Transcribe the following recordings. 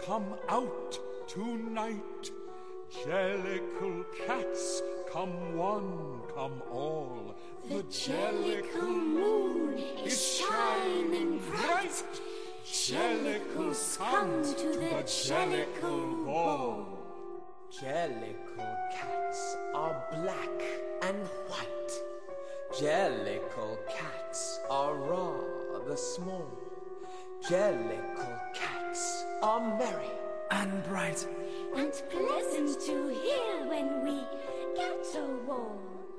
come out tonight. Jellicle cats, come one, come all. The Jellicle moon is shining bright. Jellicles come to the Jellicle ball. Jellicle cats are black and white. Jellicle cats are rather small. Jellicle cats are merry and bright, and pleasant to hear when we get a wall.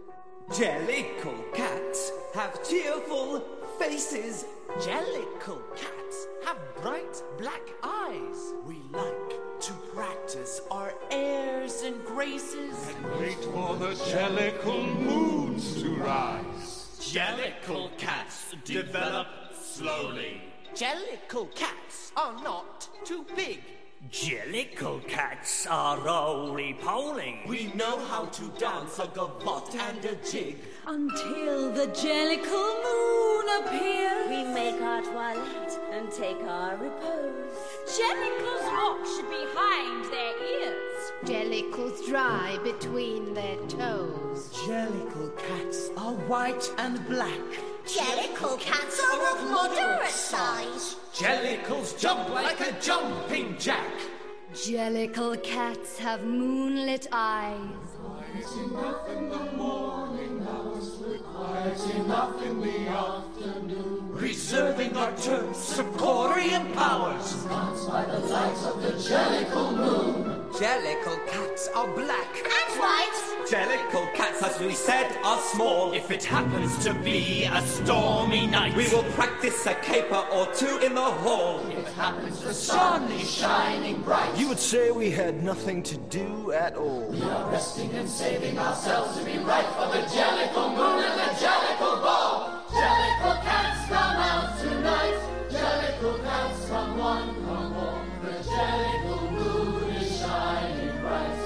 Jellicle cats have cheerful faces. Jellicle cats have bright black eyes. We like to practice our airs and graces and wait for the Jellicle moons to rise. Jellicle cats develop slowly. Jellicle cats are not too big. Jellicle cats are roly-poly. We know how to dance a gavotte and a jig. Until the Jellicle moon appears, we make our toilette and take our repose. Jellicles watch behind their ears. Jellicles dry between their toes. Jellicle cats are white and black. Jellicle cats are of moderate size. Jellicles jump like a jumping jack. Jellicle cats have moonlit eyes. Quiet enough in the morning hours, we're quiet enough in the afternoon. Reserving our turns for Corian powers. Dance by the light of the Jellicle moon. Jellicle cats are black and white. Jellicle cats, as we said, are small. If it happens to be a stormy night, we will practice a caper or two in the hall. If it happens the sun is shining bright, you would say we had nothing to do at all. We are resting and saving ourselves to be right for the Jellicle moon and the Jellicle ball. Jellicle cats come out tonight. Jellicle cats come one, come all. The Jellicle moon is shining bright.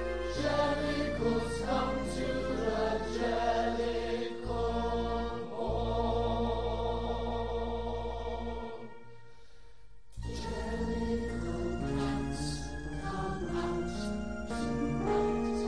Jellicles come to the Jellicle ball. Jellicle cats come out tonight.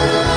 Jellicle